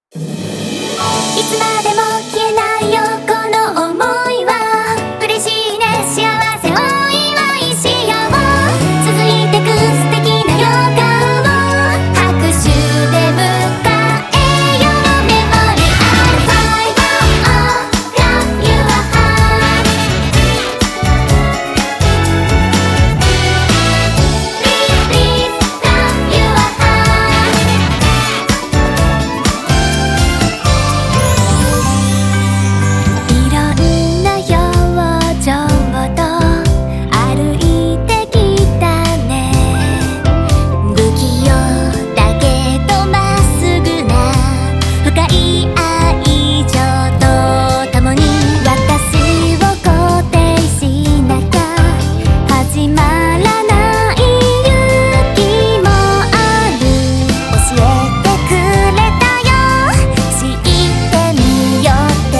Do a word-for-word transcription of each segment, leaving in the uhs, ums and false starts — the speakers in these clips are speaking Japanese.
いつまでも消えないよこの想いは嬉しいね幸せをお祝いしよう続いてく素敵な予感を拍手で迎えようメモリアルファイブ Oh love you are high Please please love you are highいろんな表情と歩いてきたね不器用だけどまっすぐな深い愛情とともに私を肯定しなきゃ始まらない勇気もある教えてくれたよ知ってみようって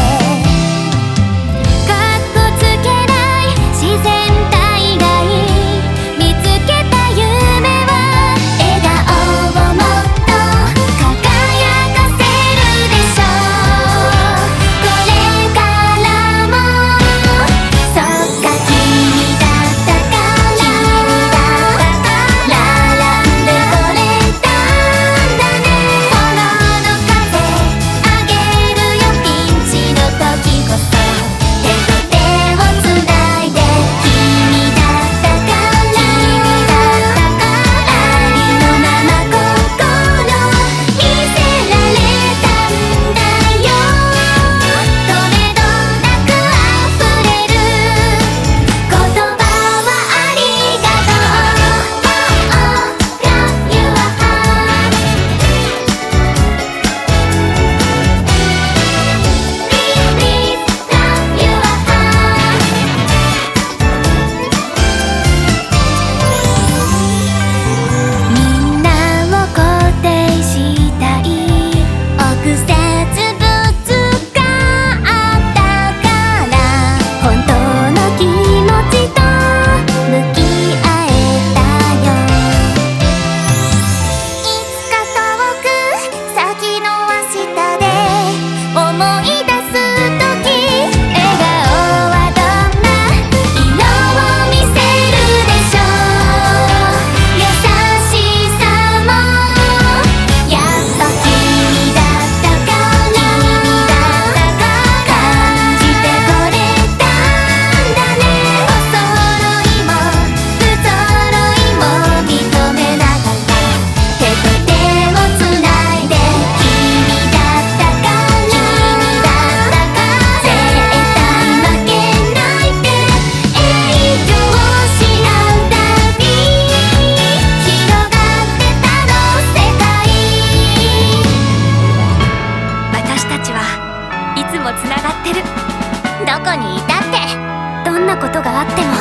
かっこつけない自然体がいい見つけた夢は笑顔をもっと輝かせるでしょこれからもそっか君だったからラランで取れたんだねフォローの風あげるよピンチの時こそ手と手をつないで君だったからありのまま心見せられたんだよどれどなく溢れる言葉はありがとう Oh love you are high Please please love you are high みんなを肯定したい臆せずぶつかったから本当の気持ちと向き合えたよいつか遠く先の明日で思い出す時笑顔はどんな色を見せるでしょう優しさもやっぱ君だったから感じてこれたんだねお揃いも不揃いも認めながら手と手をつないで君だったから絶対負けないって永遠し合うたび広がってたの世界私たちはいつもつながってるどこにいたってどんなことがあっても